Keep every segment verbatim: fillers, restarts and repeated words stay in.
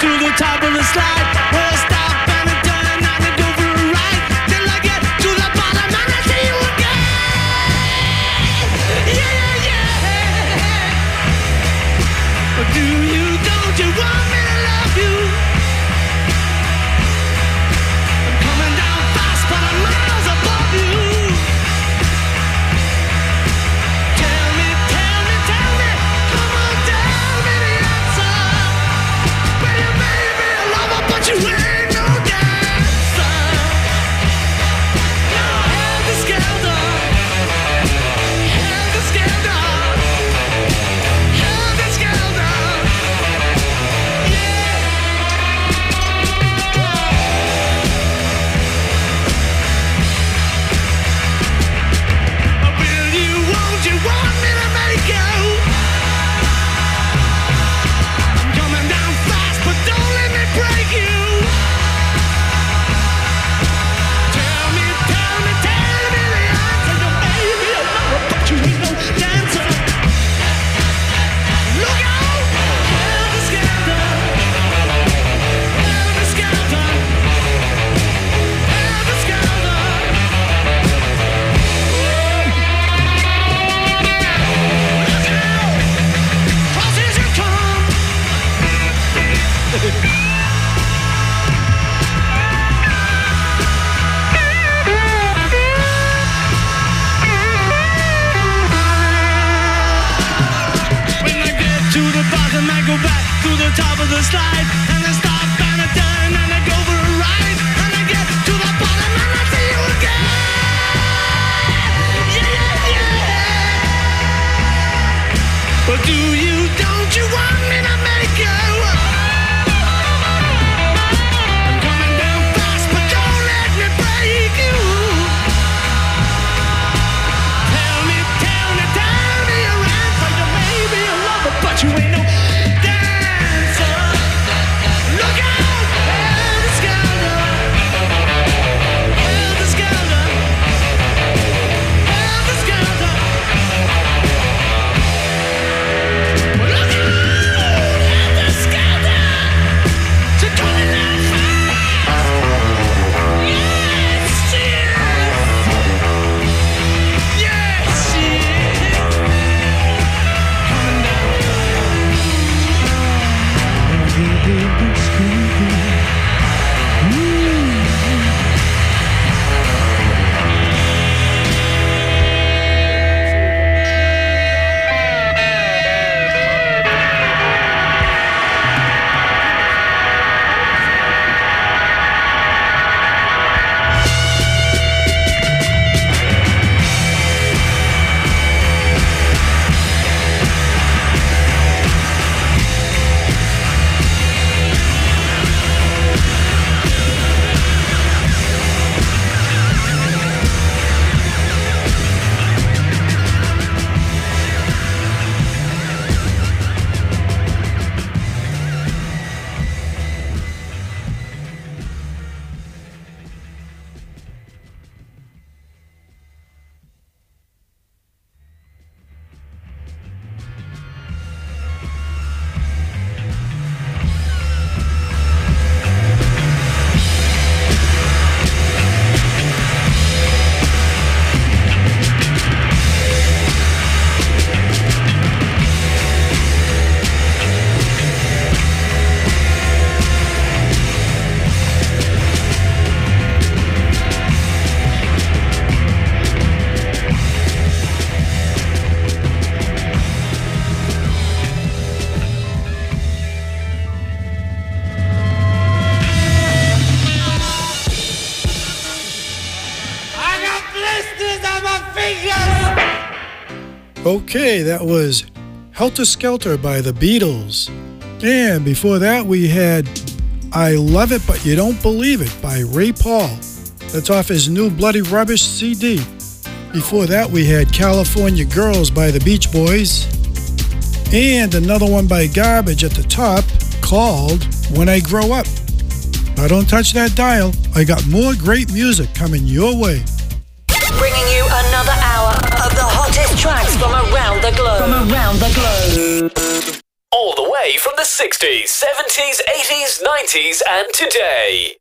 to the top of the slide, where I stop and I turn and I go for a ride, till I get to the bottom and I see you again. Yeah, yeah, yeah. But do you, don't you want me to love you? I'm coming down fast, but I'm miles above you. Tell me, tell me, tell me, come on, tell me the answer. Well, you may be a lover, but you ain't no dancer. Now helter skelter, helter skelter, helter skelter. Will you, won't you want me to make you? I'm coming down fast, but don't let me break you. Tell me, tell me, tell me the answer. You may be a lover, but you ain't no dancer. Look out! Helter skelter, helter skelter, helter skelter. Look out! Crosses you come. When I get to the bottom, I go back to the top of the slide, and I stop and I turn and I go for a ride, and I get to the bottom and I see you again. Yeah, yeah, yeah. But do you, don't you want me to make you? I'm coming down fast, but don't let me break you. Tell me, tell me, tell me your answer. You may be a lover, but you ain't no dancer. Look out! Helter skelter, helter skelter, helter skelter. Look out! Helter skelter. So coming down fast. Yes, she is. Yes, she is. Coming down. Okay, that was Helter Skelter by the Beatles. And before that we had I Love It But You Don't Believe It by Ray Paul. That's off his new Bloody Rubbish C D. Before that we had California Girls by the Beach Boys. And another one by Garbage at the top called When I Grow Up. Now don't touch that dial. I got more great music coming your way. Bringing you another hour of the hottest tracks from around the globe. From around the globe. All the way play from the sixties, seventies, eighties, nineties, and today.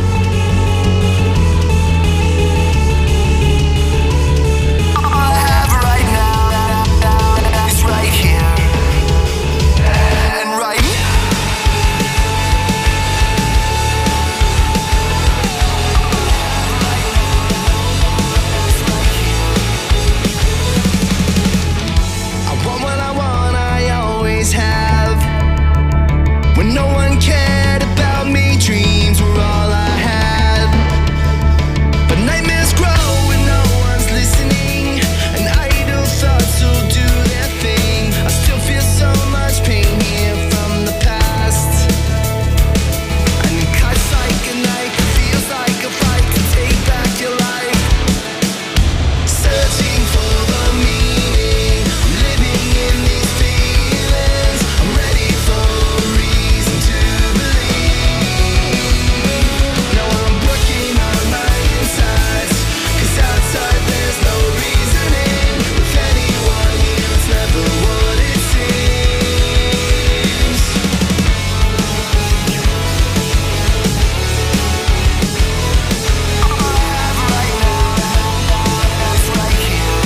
When no one cared about me, dreams were all I had. But nightmares grow when no one's listening, and idle thoughts will do their thing. I still feel so much pain here from the past, and it cuts like a knife, it feels like a fight to take back your life. Searching for the meaning, I'm living in these feelings. I'm ready for a reason to believe. Now I'm working on my insides, 'cause outside there's no reasoning. With anyone here, it's never what it seems. All I have right now is right here.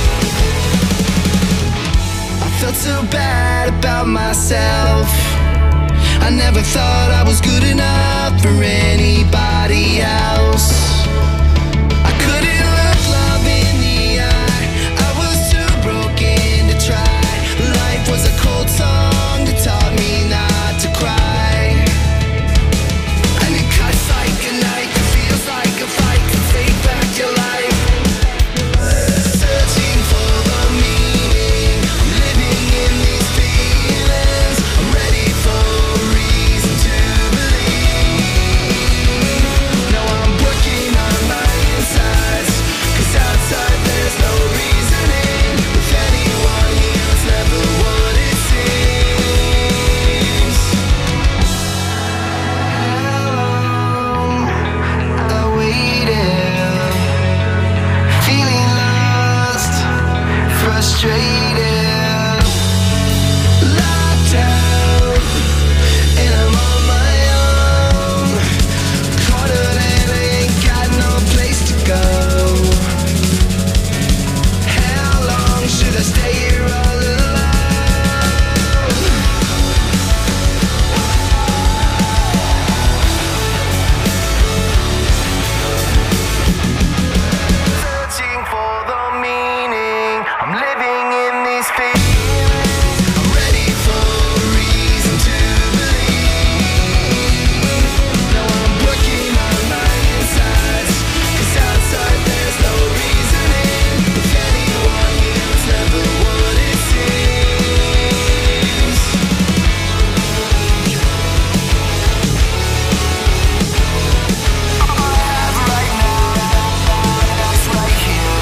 I felt so bad about myself. I never thought I was good enough for anybody else. I couldn't look love in the eye. I was too broken to try. Life was a cold song that taught me not to cry. And it cuts like a knife, it feels like a fight to take back your life. Searching for the meaning, I'm living in these feelings. I'm ready for a reason to believe. Now I'm working on my insides, 'cause outside there's no reasoning. With anyone here, it's never what it seems. I waited, feeling lost, frustrated, locked out, and I'm on my own. Cornered and I ain't got no place to go. How long should I stay here all alone? Searching for the meaning, I'm living in these feelings. I'm ready for a reason to believe. Now I'm working on my insides, 'cause outside there's no reasoning. With anyone here, it's never what it seems. All I have right now is right here.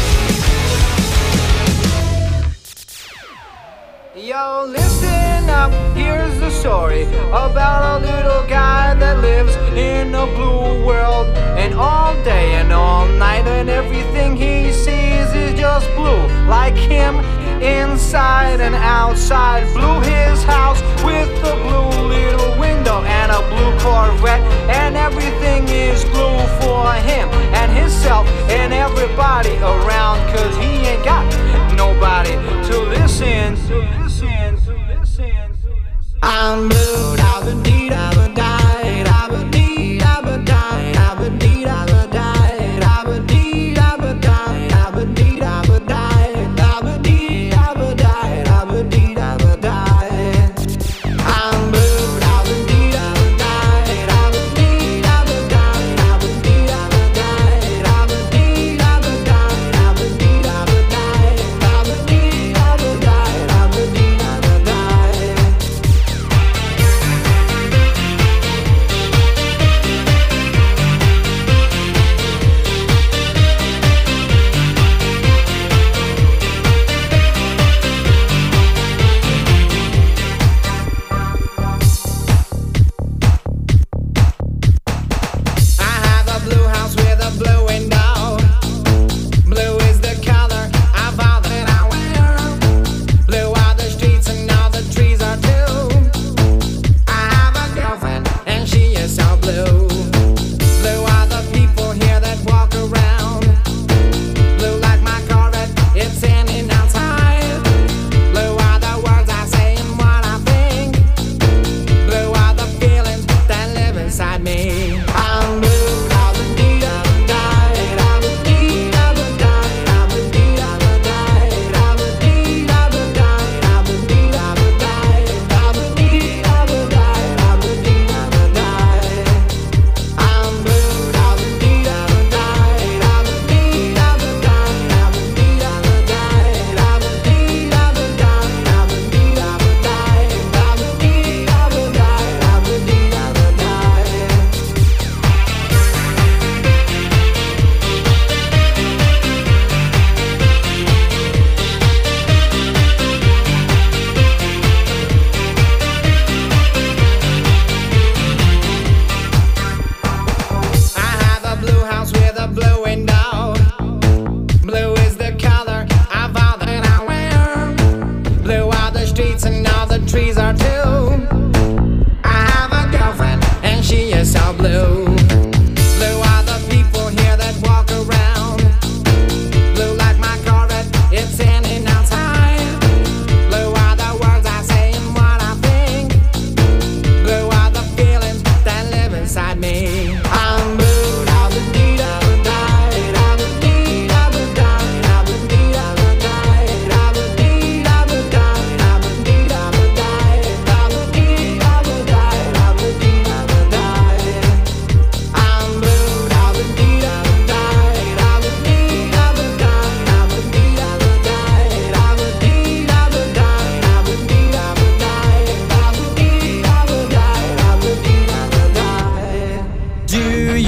Yo, listen up, here's the story about a little guy that lives in a blue world. And all day and all night, and everything he sees is just blue. Like him, inside and outside. Blue his house with a blue little window and a blue Corvette. And everything is blue for him and himself and everybody around. 'Cause he ain't got nobody to listen, to listen, to listen, to listen. I'm blue, I've indeed, I've died, I've indeed, I've died, I've indeed, I've died, I've indeed, I've died, I've indeed, I've died, I've indeed, I've died, I've indeed, I've died. I'm blue, I've indeed,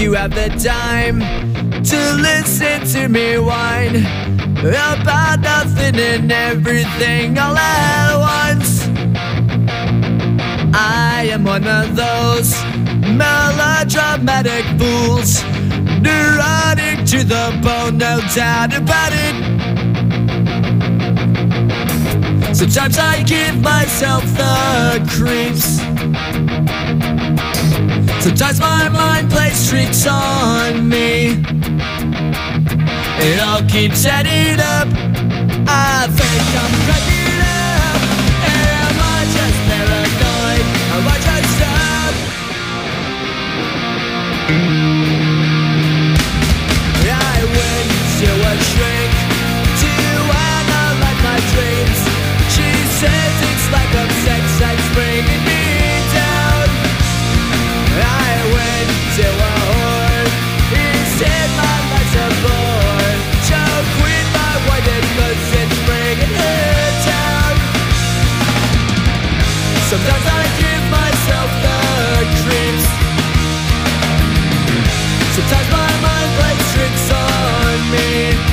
you have the time to listen to me whine about nothing and everything all at once. I am one of those melodramatic fools, neurotic to the bone, no doubt about it. Sometimes I give myself the creeps. Sometimes my mind plays tricks on me. It all keeps adding up. I think I'm cracking up. Am I just paranoid? Am I just up? I went to a shrink to analyze my dreams. She says it's like I'm sex that's bringing me down. I went to a whore. He said my life's a bore. Choke with my wife cause it's bringing her down. Sometimes I give myself the creeps. Sometimes my mind plays tricks on me.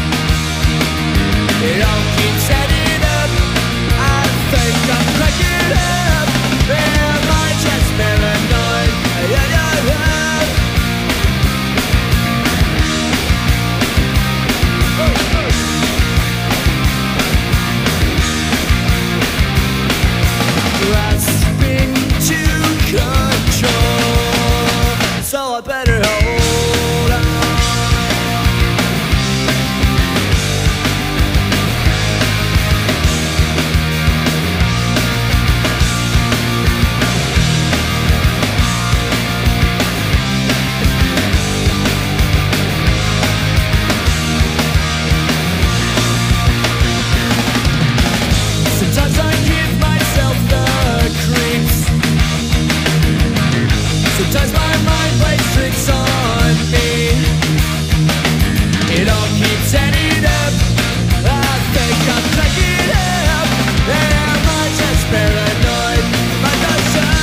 It all keeps adding up. I think I'm cracking up. Am I just paranoid? Yeah, yeah, yeah. Grasping to control, so I better hold on. Sometimes I give myself the creeps. Sometimes my mind plays tricks on me. It all keeps adding up. I think I'm cracking up. Am I just paranoid? Am I just up?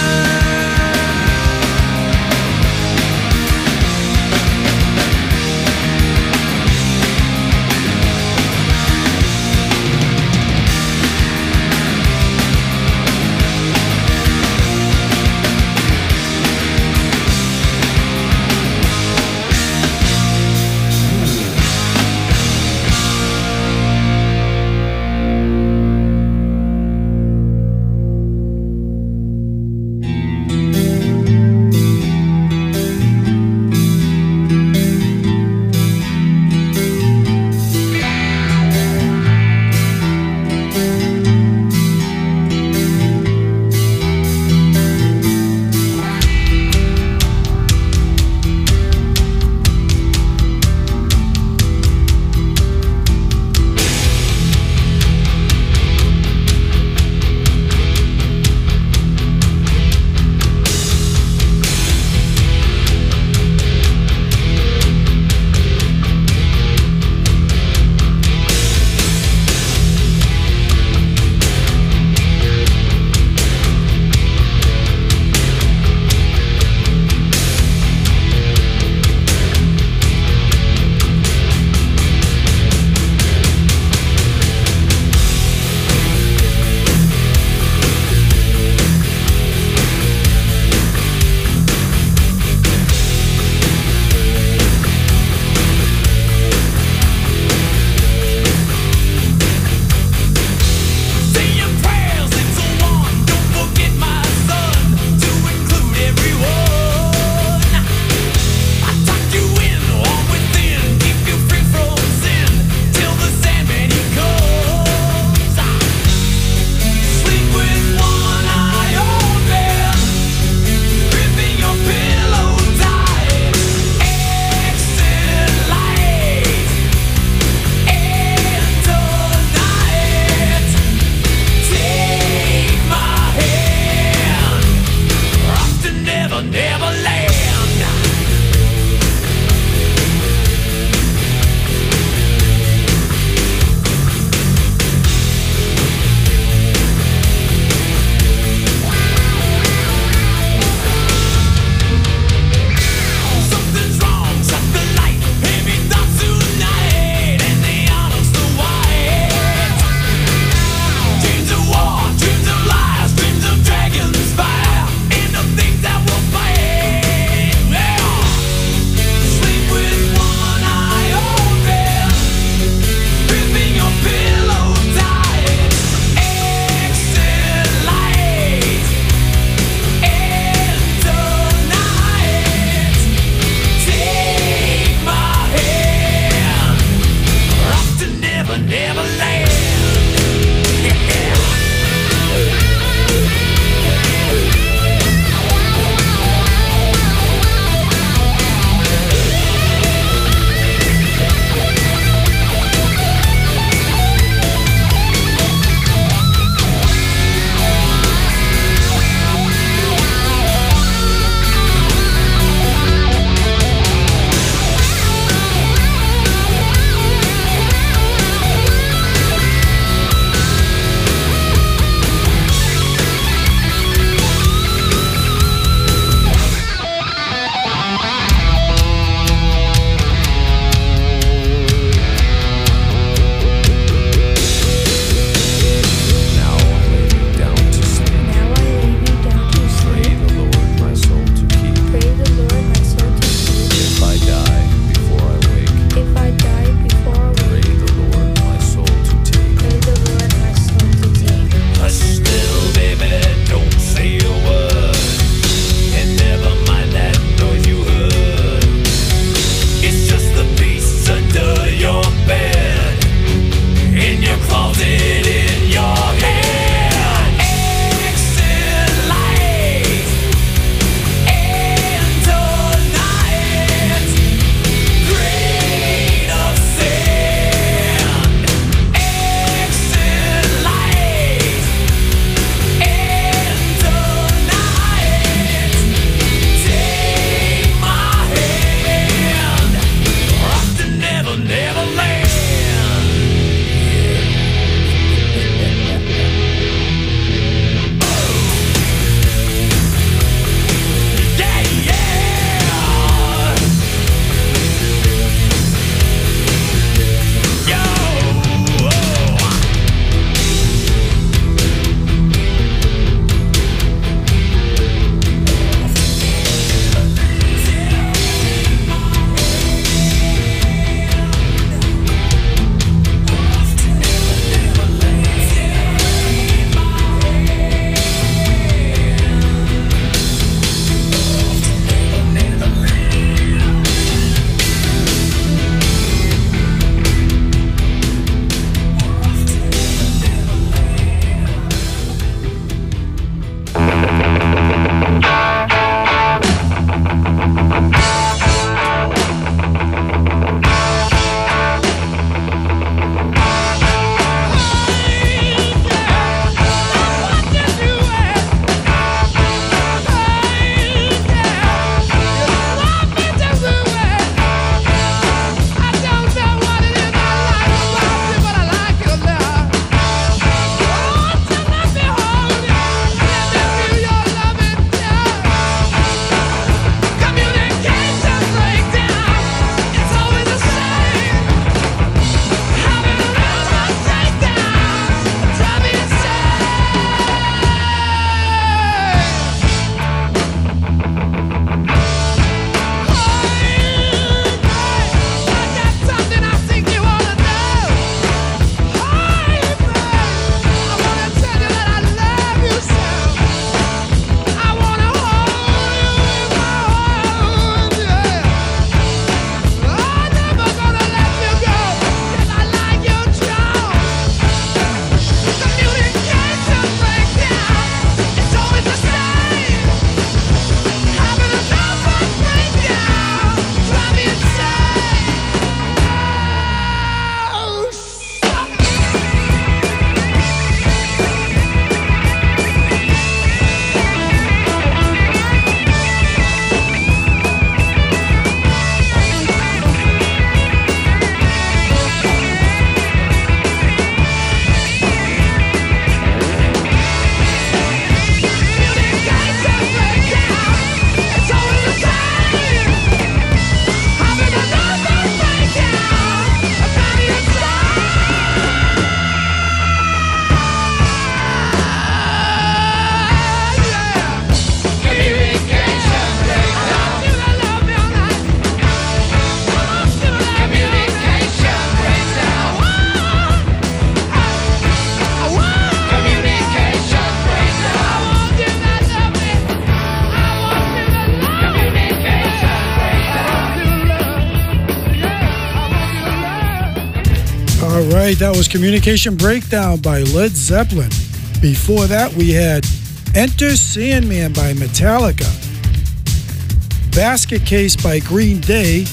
right, that was Communication Breakdown by Led Zeppelin. Before that, we had Enter Sandman by Metallica, Basket Case by Green Day,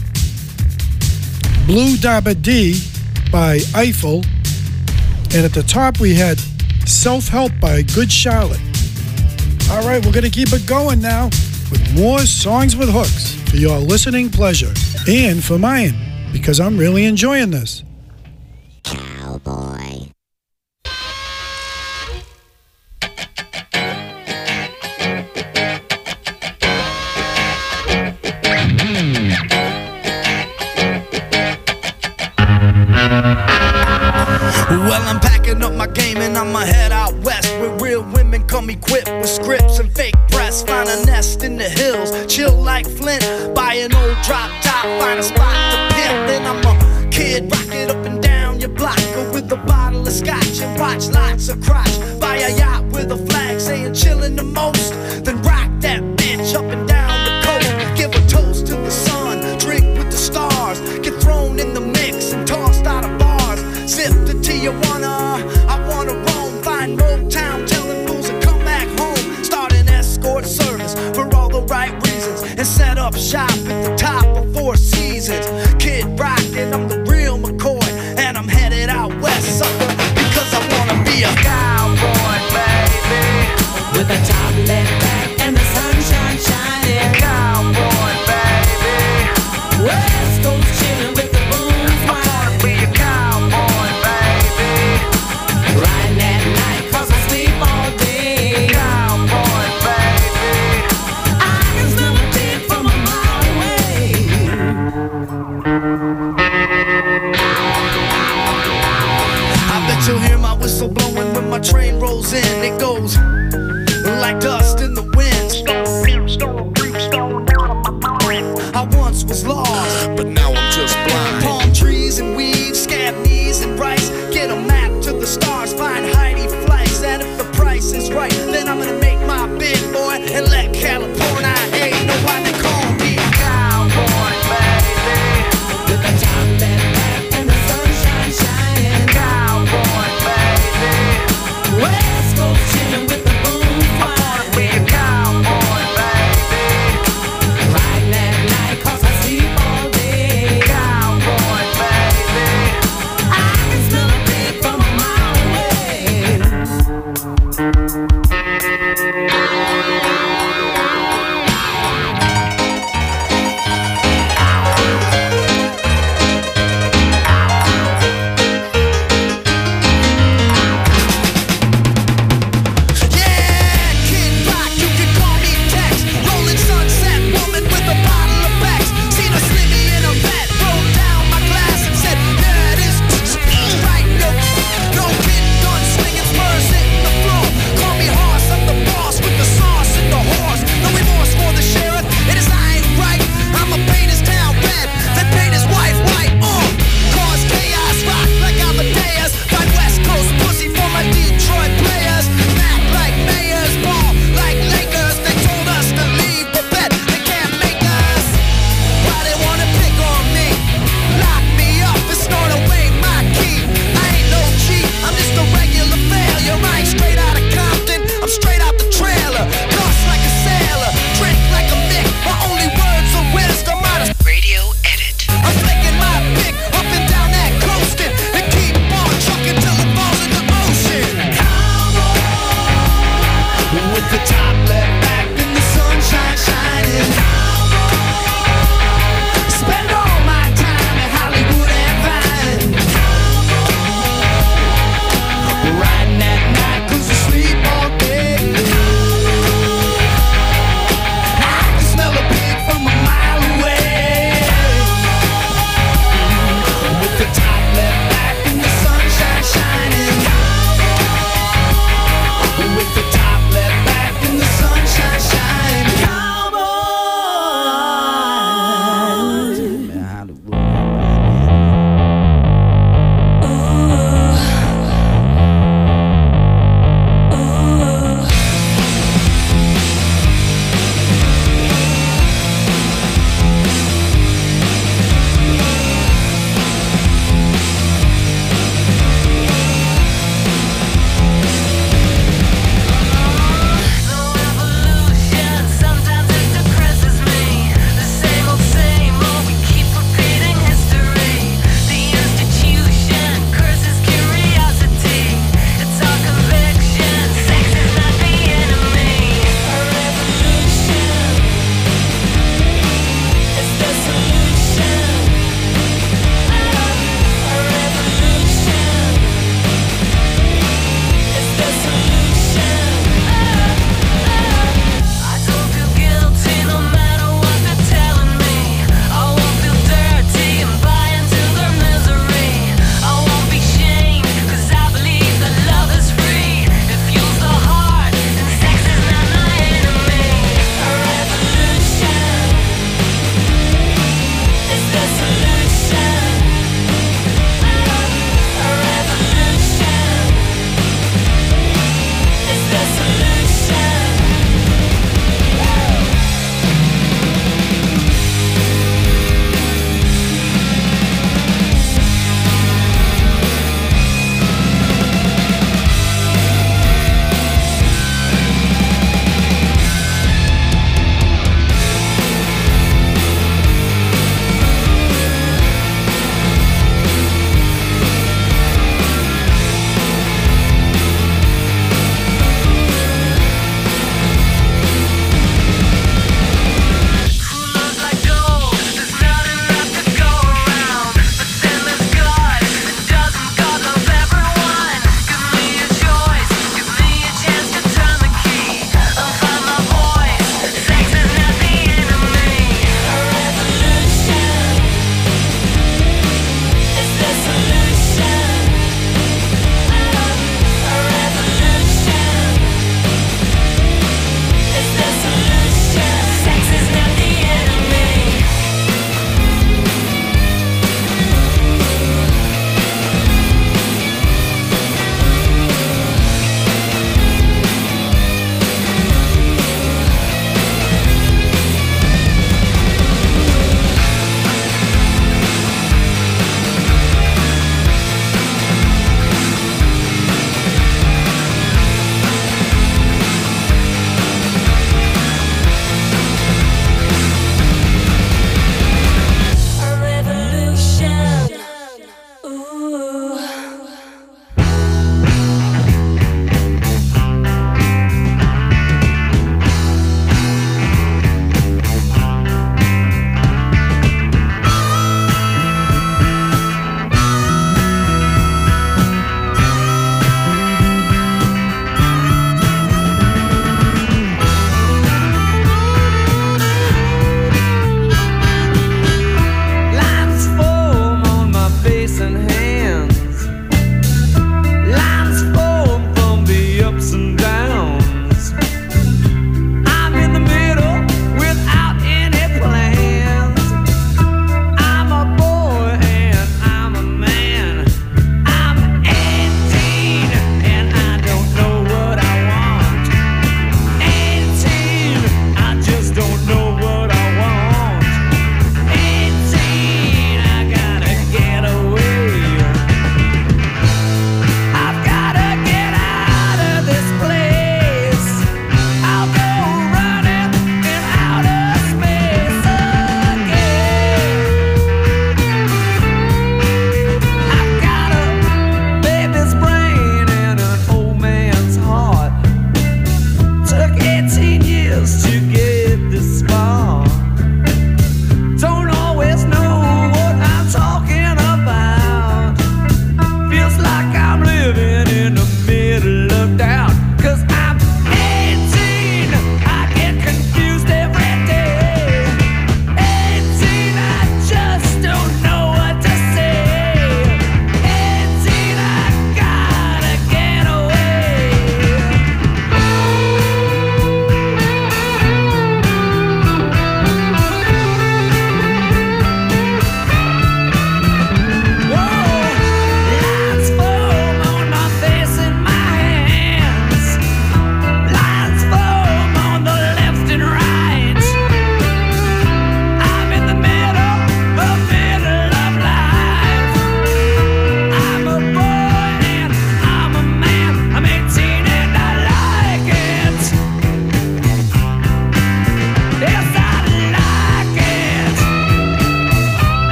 Blue Dabba Dee by Eiffel, and at the top we had Self-Help by Good Charlotte. All right, we're going to keep it going now with more songs with hooks for your listening pleasure and for mine, because I'm really enjoying this. Cowboy. Well, I'm packing up my game and I'ma head out west, where real women come equipped with scripts and fake press. Find a nest in the hills, chill like Flint. Buy an old drop top, find a spot to pimp. Then I'm a kid, rock it up and down your block, go with a bottle of scotch and watch lots of crotch. Buy a yacht with a flag saying chillin' the most, then rock that bitch up and down the coast. Give a toast to the sun, drink with the stars, get thrown in the mix and tossed out of bars. Zip to Tijuana, I wanna roam, find Motown, telling fools to come back home. Start an escort service for all the right reasons, and set up shop at the top of Four Seasons. Kid Rock and I'm the real McCoy, and I'm headed out west, sucker, because I wanna be a cowboy, baby, with a top left back and the sunshine shining. Cowboy, baby, West Coast chillin' with the booms I wanna be a cowboy, baby, riding at night 'cause I sleep all day. cowboy, baby. I can smell a dick from a mile away.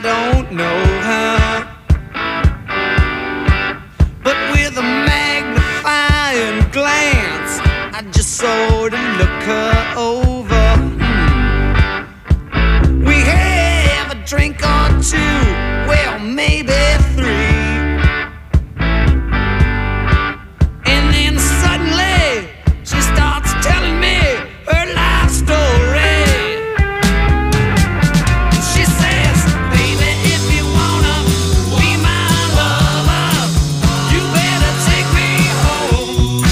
I don't know her, but with a magnifying glance, I just sort of look her over. Hmm. We have a drink or two, well, maybe three. And then suddenly, she starts telling me her life story. She says, baby, if you wanna be my lover, you better take me home.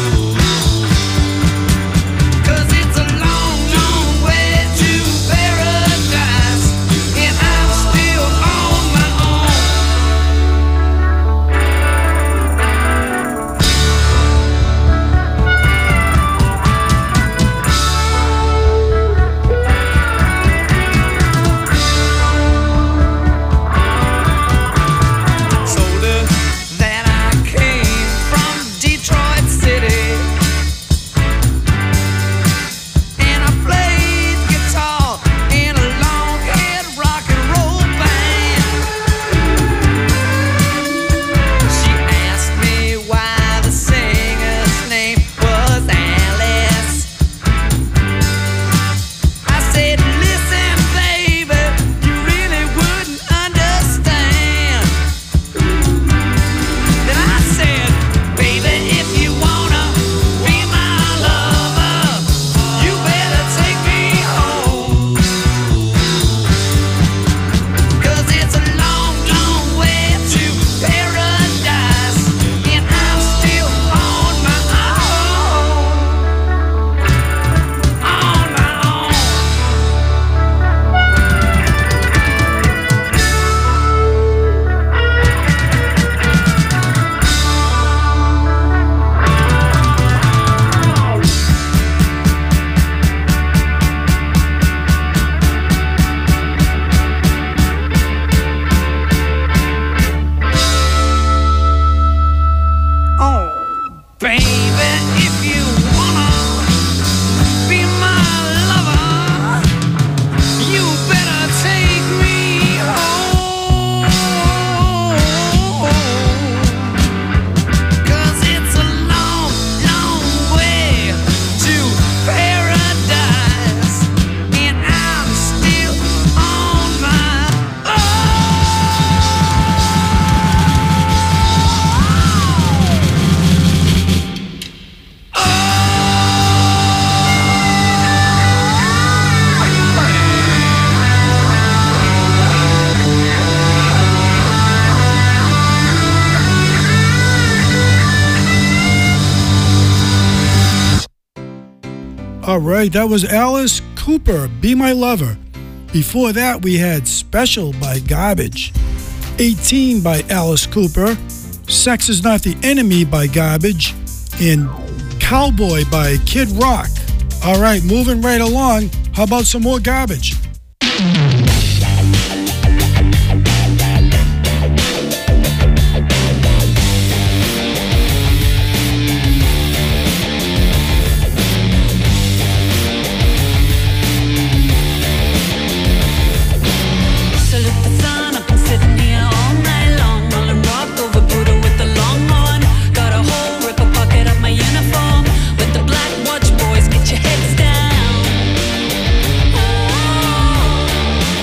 'Cause it's a long, long way to paradise, and I'm still on my own. Told her that I came from Detroit City, and I played guitar in a long-haired rock and roll band. She asked me why the singer's name was Alice. I said, listen, baby, you really wouldn't understand. Then I said, baby, if you wanna be my lover, you better take me home. 'Cause it's a long, long way to paradise, and I'm still on my own. On my own. Oh, baby, if you wanna be my lover, you better take me home. 'Cause it's a long, long way to paradise, and I'm still on my All right, that was Alice Cooper, Be My Lover. Before that, we had Special by Garbage, eighteen by Alice Cooper, Sex Is Not the Enemy by Garbage, and Cowboy by Kid Rock. All right, moving right along. How about some more Garbage? Salute the sun, I've been sitting here all night long, rolling rock over Buddha with the long horn. Got a hole, rip a pocket of my uniform. With the black watch, boys, get your heads down. Oh,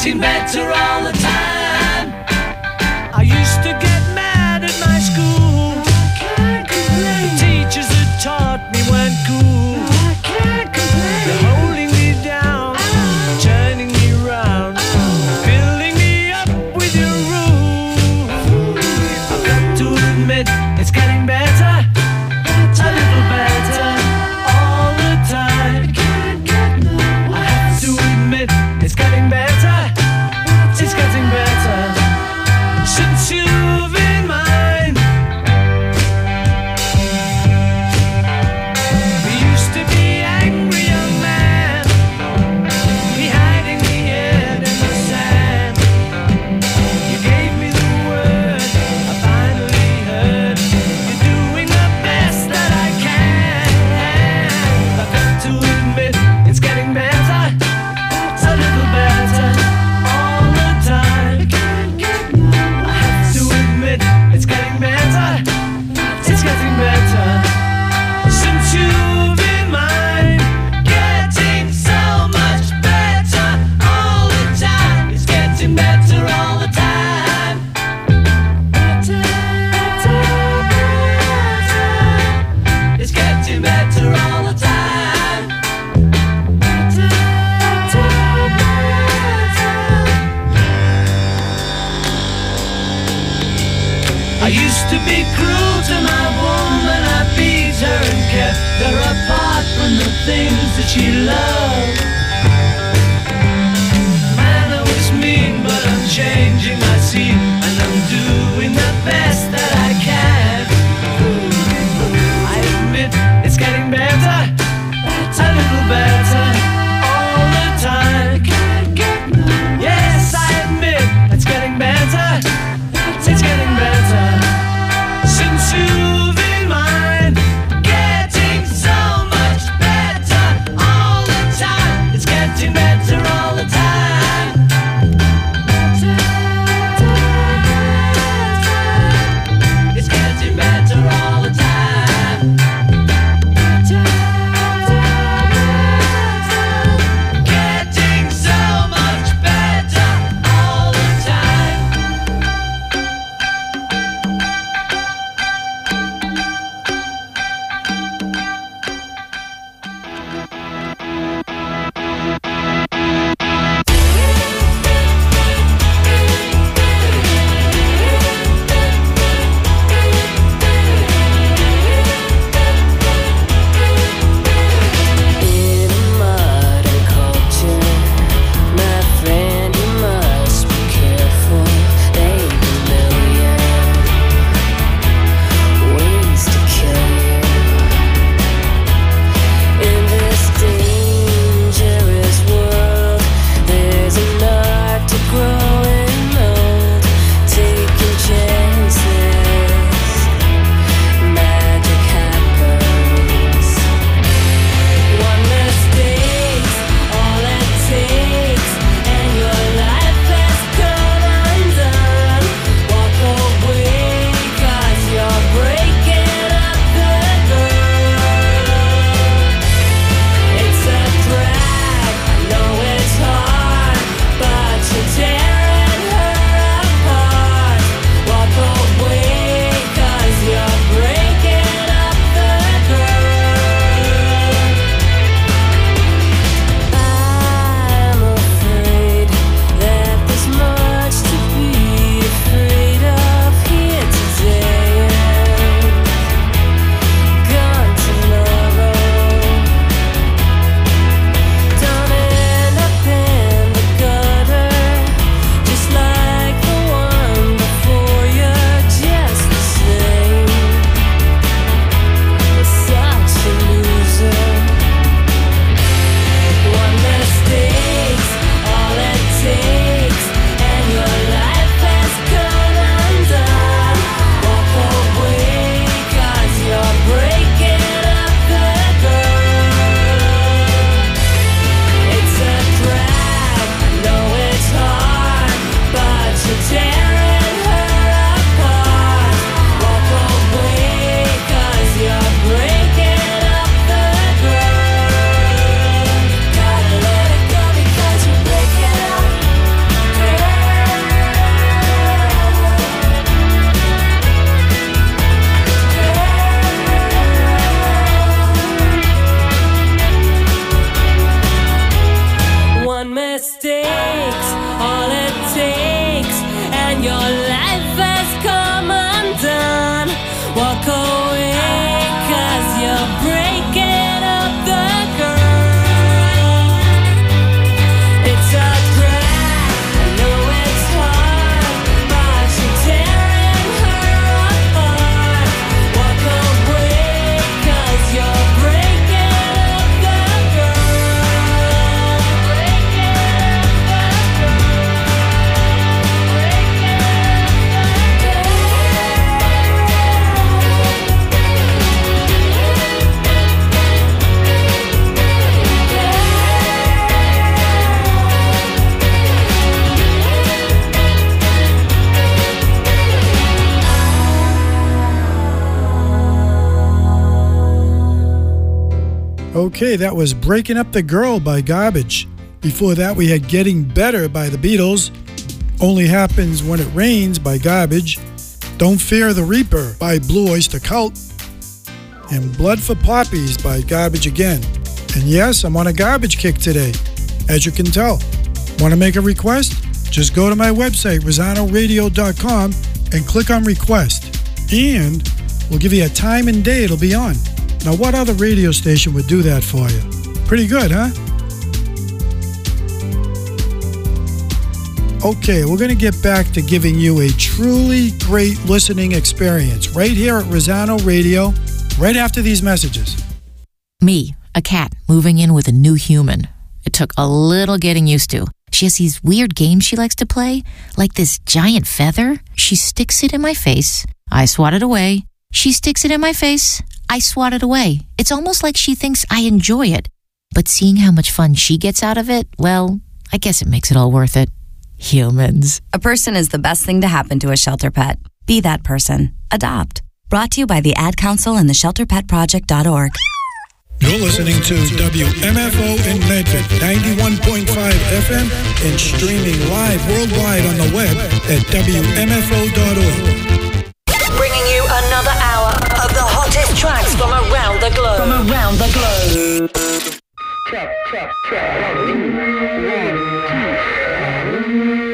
getting better all the time. I used to get mad at my school. I can't complain. The teachers that taught me weren't cool. I can't complain. They're holding me down, turning me round, filling me up with your rules. I've got to admit, it's getting better, a little better all the time. I have to admit, it's getting better, it's getting better since you've been mine. We used to be angry young man, me hiding the head in the sand. You gave me the word, I finally heard. You're doing the best that I can. I've got to admit, it's getting better, a little better all the time. I have to admit, it's getting better, it's getting better since you've been mine. Getting so much better all the time. It's getting better all the time. Better, better, better. It's getting better all the time. Better, better, better. I used to be cruel to my woman. I beat her and kept her apart from the things that she loved. Man, I was mean, but I'm changing my scene, and I'm doing the best that I can. I admit, it's getting better, a little better all the time. Yes, I admit, it's getting better, it's getting better since you've been mine. Getting so much better all the time. It's getting better all the time. Better, better, Okay, that was Breaking Up the Girl by Garbage. Before that, we had Getting Better by the Beatles, Only Happens When It Rains by Garbage, Don't Fear the Reaper by Blue Oyster Cult, and Blood for Poppies by Garbage again. And yes, I'm on a garbage kick today, as you can tell. Want to make a request? Just go to my website, rosano radio dot com, and click on Request. And we'll give you a time and day it'll be on. Now, what other radio station would do that for you? Pretty good, huh? Okay, we're going to get back to giving you a truly great listening experience right here at Rosano Radio, right after these messages. Me, a cat, moving in with a new human. It took a little getting used to. She has these weird games she likes to play, like this giant feather. She sticks it in my face. I swat it away. She sticks it in my face. I swat it away. It's almost like she thinks I enjoy it. But seeing how much fun she gets out of it, well, I guess it makes it all worth it. Humans. A person is the best thing to happen to a shelter pet. Be that person. Adopt. Brought to you by the Ad Council and the shelter pet project dot org. You're listening to W M F O in Medford, ninety-one point five F M, and streaming live worldwide on the web at W M F O dot org. Bringing you another hour of the hottest tracks from around the globe. From around the globe. Check, check, check. One, two, one, two.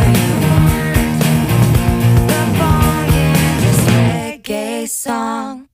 Song.